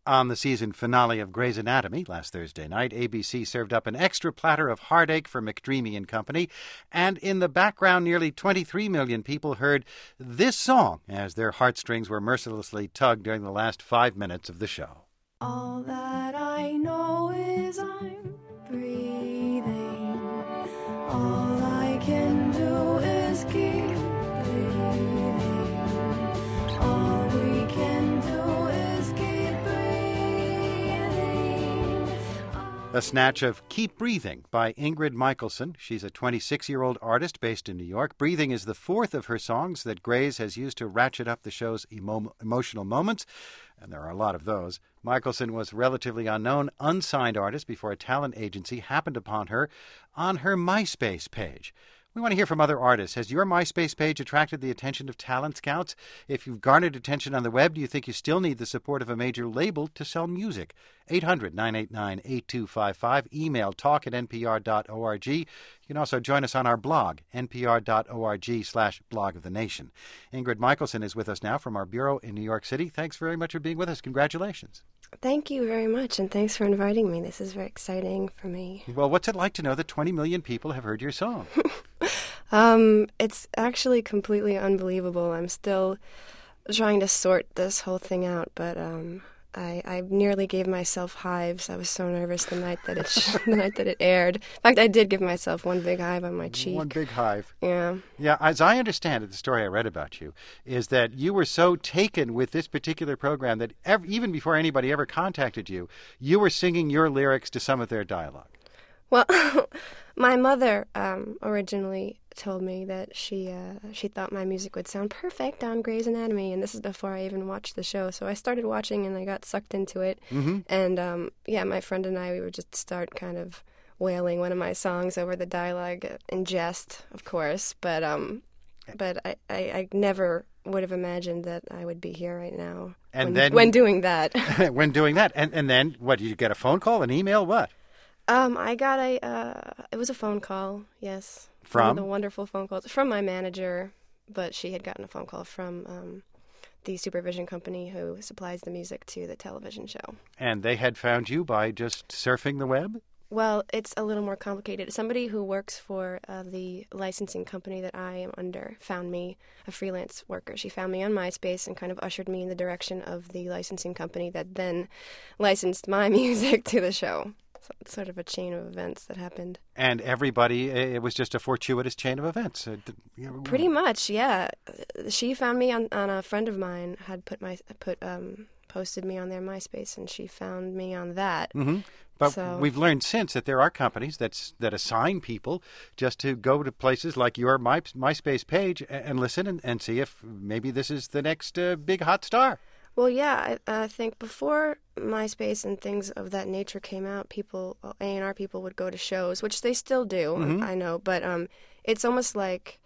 On the season finale of Grey's Anatomy last Thursday night, ABC served up an extra platter of heartache for McDreamy and Company, and in the background, nearly 23 million people heard this song as their heartstrings were mercilessly tugged during the last 5 minutes of the show. All that I know is I'm breathing. All I can do is keep breathing. All we can do is keep breathing. A snatch of Keep Breathing by Ingrid Michaelson. She's a 26-year-old artist based in New York. Breathing is the fourth of her songs that Grey's has used to ratchet up the show's emotional moments, and there are a lot of those. Michaelson was a relatively unknown, unsigned artist before a talent agency happened upon her on her MySpace page. We want to hear from other artists. Has your MySpace page attracted the attention of talent scouts? If you've garnered attention on the web, do you think you still need the support of a major label to sell music? 800-989-8255. Email talk@npr.org. You can also join us on our blog, npr.org/blog of the nation. Ingrid Michaelson is with us now from our bureau in New York City. Thanks very much for being with us. Congratulations. Thank you very much, and thanks for inviting me. This is very exciting for me. Well, what's it like to know that 20 million people have heard your song? It's actually completely unbelievable. I'm still trying to sort this whole thing out, but I nearly gave myself hives. I was so nervous the night that it aired. In fact, I did give myself one big hive on my cheek. One big hive. Yeah. Yeah, as I understand it, the story I read about you is that you were so taken with this particular program that even before anybody ever contacted you, you were singing your lyrics to some of their dialogue. Well, my mother originally told me that she thought my music would sound perfect on Grey's Anatomy, and this is before I even watched the show. So I started watching, and I got sucked into it. Mm-hmm. And my friend and I, we would just start kind of wailing one of my songs over the dialogue in jest, of course. But I never would have imagined that I would be here right now. And when doing that. When doing that, and then what? Did you get a phone call, an email, what? I got it was a phone call, yes. From? One of the wonderful phone calls. From my manager, but she had gotten a phone call from the supervision company who supplies the music to the television show. And they had found you by just surfing the web? Well, it's a little more complicated. Somebody who works for the licensing company that I am under found me, a freelance worker. She found me on MySpace and kind of ushered me in the direction of the licensing company that then licensed my music to the show. So it's sort of a chain of events that happened. And it was just a fortuitous chain of events. Pretty much, yeah. She found me on a friend of mine had posted me on their MySpace, and she found me on that. Mm-hmm. But we've learned since that there are companies that assign people just to go to places like your MySpace page and listen and see if maybe this is the next big hot star. Well, yeah, I think before MySpace and things of that nature came out, A&R people would go to shows, which they still do, mm-hmm. I know, but it's almost like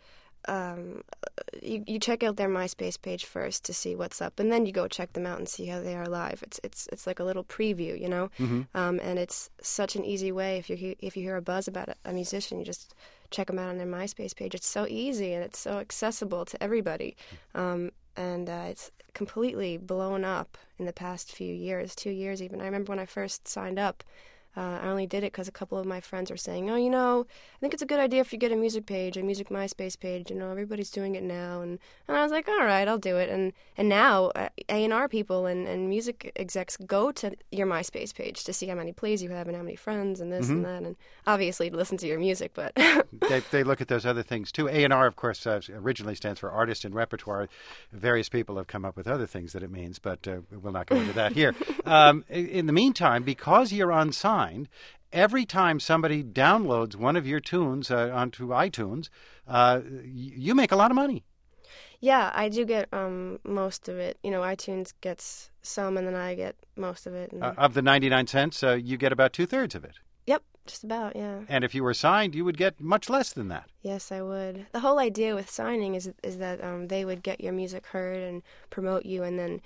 you check out their MySpace page first to see what's up, and then you go check them out and see how they are live. It's like a little preview, you know, mm-hmm. And it's such an easy way. If you hear a buzz about a musician, you just check them out on their MySpace page. It's so easy and it's so accessible to everybody. And it's completely blown up in the past few years, 2 years even. I remember when I first signed up, I only did it because a couple of my friends were saying, I think it's a good idea if you get a music page, a music MySpace page. Everybody's doing it now. And I was like, all right, I'll do it. And now A&R people and music execs go to your MySpace page to see how many plays you have and how many friends and this mm-hmm. and that. And obviously listen to your music, but... they look at those other things, too. A&R, of course, originally stands for Artist and Repertoire. Various people have come up with other things that it means, but we'll not go into that here. In the meantime, because you're unsigned, every time somebody downloads one of your tunes onto iTunes, you make a lot of money. Yeah, I do get most of it. iTunes gets some, and then I get most of it. Of the 99 cents, you get about 2/3 of it. Yep, just about, yeah. And if you were signed, you would get much less than that. Yes, I would. The whole idea with signing is that they would get your music heard and promote you, and then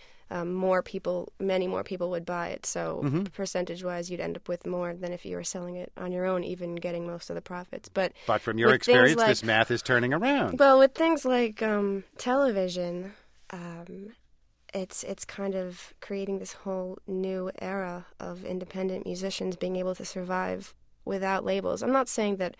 many more people would buy it. So mm-hmm. percentage-wise, you'd end up with more than if you were selling it on your own, even getting most of the profits. But from your experience, this math is turning around. Well, with things like television, it's kind of creating this whole new era of independent musicians being able to survive without labels. I'm not saying that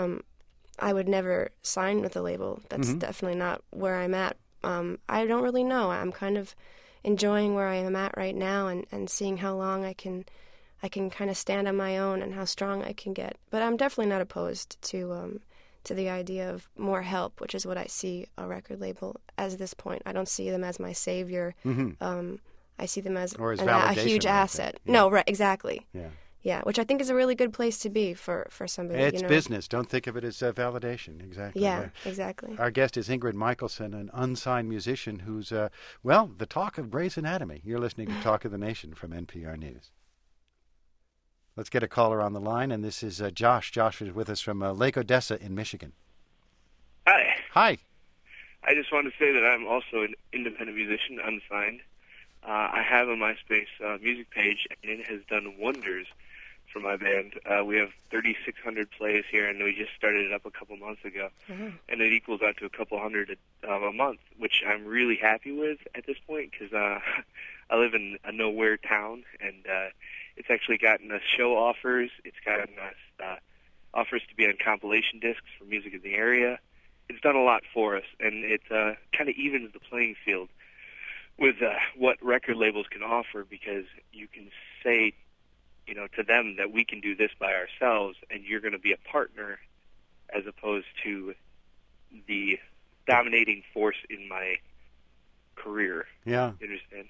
I would never sign with a label. That's definitely not where I'm at. I don't really know. I'm kind of enjoying where I am at right now and seeing how long I can kind of stand on my own and how strong I can get. But I'm definitely not opposed to the idea of more help, which is what I see a record label as this point. I don't see them as my savior. I see them as a huge asset. Yeah. No, right, exactly. Yeah. Yeah, which I think is a really good place to be for somebody. It's business. Don't think of it as validation. Exactly. Yeah, exactly. Our guest is Ingrid Michaelson, an unsigned musician who's, the talk of Grey's Anatomy. You're listening to Talk of the Nation from NPR News. Let's get a caller on the line, and this is Josh. Josh is with us from Lake Odessa in Michigan. Hi. Hi. I just want to say that I'm also an independent musician, unsigned. I have a MySpace music page, and it has done wonders for my band. We have 3,600 plays here, and we just started it up a couple months ago. And it equals out to a couple hundred a month, which I'm really happy with at this point because I live in a nowhere town, and it's actually gotten us show offers. It's gotten us offers to be on compilation discs for music in the area. It's done a lot for us, and it kind of evens the playing field with what record labels can offer, because you can say, to them that we can do this by ourselves, and you're going to be a partner as opposed to the dominating force in my career. Yeah. You understand?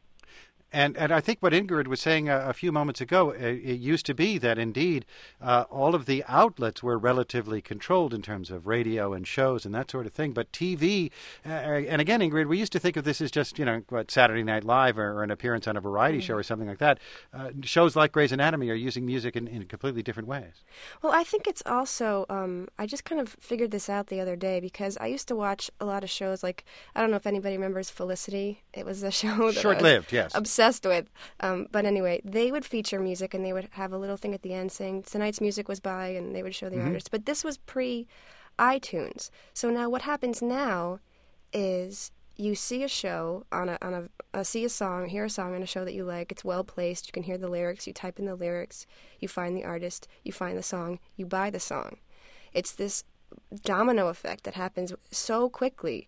And I think what Ingrid was saying a few moments ago, it used to be that indeed all of the outlets were relatively controlled in terms of radio and shows and that sort of thing. But TV, and again, Ingrid, we used to think of this as just, Saturday Night Live or an appearance on a variety show or something like that. Shows like Grey's Anatomy are using music in completely different ways. Well, I think it's also, I just kind of figured this out the other day because I used to watch a lot of shows like, I don't know if anybody remembers Felicity. It was a show that Short-lived, yes. Obsessed with. But anyway, they would feature music and they would have a little thing at the end saying tonight's music was by, and they would show the artist. But this was pre-iTunes. So now what happens now is you see a show see a song, hear a song in a show that you like. It's well placed. You can hear the lyrics. You type in the lyrics. You find the artist. You find the song. You buy the song. It's this domino effect that happens so quickly.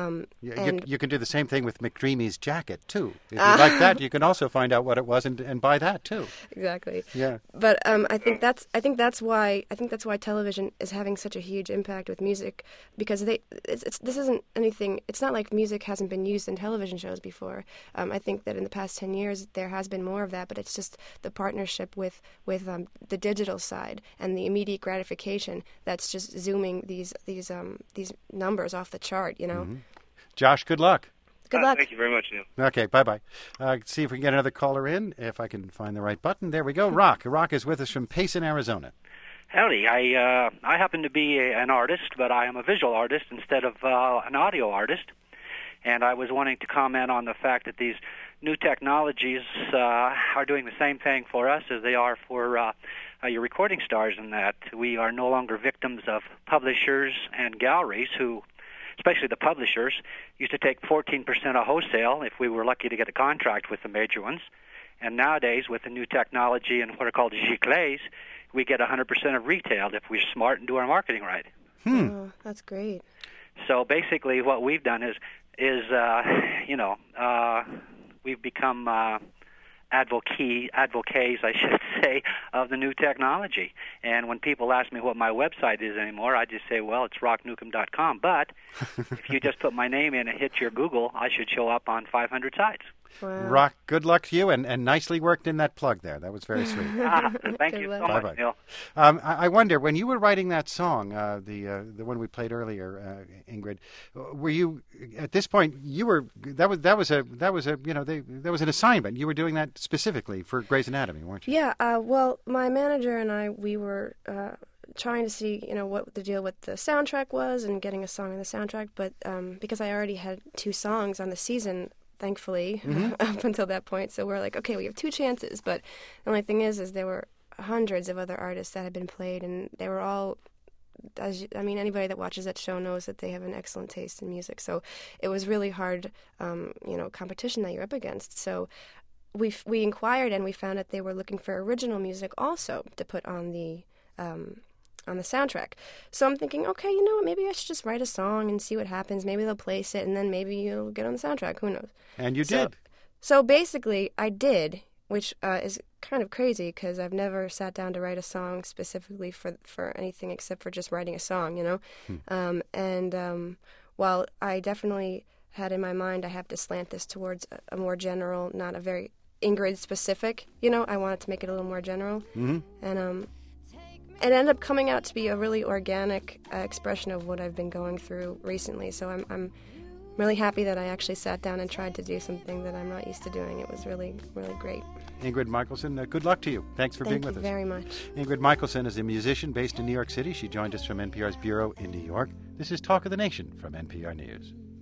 You can do the same thing with McDreamy's jacket too. If you like that, you can also find out what it was and buy that too. Exactly. Yeah. But I think that's why television is having such a huge impact with music, because this isn't anything. It's not like music hasn't been used in television shows before. I think that in the past 10 years there has been more of that, but it's just the partnership with the digital side and the immediate gratification that's just zooming these numbers off the chart. Josh, good luck. Good luck. Thank you very much, Neil. Okay, bye-bye. See if we can get another caller in, if I can find the right button. There we go. Rock. Rock is with us from Payson, Arizona. Howdy. I happen to be an artist, but I am a visual artist instead of an audio artist. And I was wanting to comment on the fact that these new technologies are doing the same thing for us as they are for your recording stars, in that we are no longer victims of publishers and galleries who, especially the publishers, used to take 14% of wholesale if we were lucky to get a contract with the major ones. And nowadays, with the new technology and what are called giclées, we get 100% of retail if we're smart and do our marketing right. Oh, that's great. So basically what we've done is we've become advocates, I should say, of the new technology. And when people ask me what my website is anymore, I just say, well, it's rocknukem.com. But if you just put my name in and hit your Google, I should show up on 500 sites. Wow. Rock, good luck to you, and nicely worked in that plug there. That was very sweet. Thank you so much, Neil. I wonder, when you were writing that song, the one we played earlier, Ingrid, were you at this point? That was an assignment. You were doing that specifically for Grey's Anatomy, weren't you? Yeah. Well, my manager and I, we were trying to see, what the deal with the soundtrack was and getting a song in the soundtrack. But because I already had 2 songs on the season, thankfully, up until that point. So we're like, okay, we have 2 chances. But the only thing is there were hundreds of other artists that had been played, and they were all anybody that watches that show knows that they have an excellent taste in music. So it was really hard, competition that you're up against. So we inquired, and we found that they were looking for original music also to put on the soundtrack. So I'm thinking, okay, you know what, maybe I should just write a song and see what happens. Maybe they'll place it, and then maybe you'll get on the soundtrack. Who knows? And you did. So basically, I did, which is kind of crazy because I've never sat down to write a song specifically for anything except for just writing a song, you know? While I definitely had in my mind I have to slant this towards a more general, not a very Ingrid specific, you know, I wanted to make it a little more general. Mm-hmm. And it ended up coming out to be a really organic expression of what I've been going through recently. So I'm really happy that I actually sat down and tried to do something that I'm not used to doing. It was really, really great. Ingrid Michaelson, good luck to you. Thanks for being with us. Thank you very much. Ingrid Michaelson is a musician based in New York City. She joined us from NPR's bureau in New York. This is Talk of the Nation from NPR News.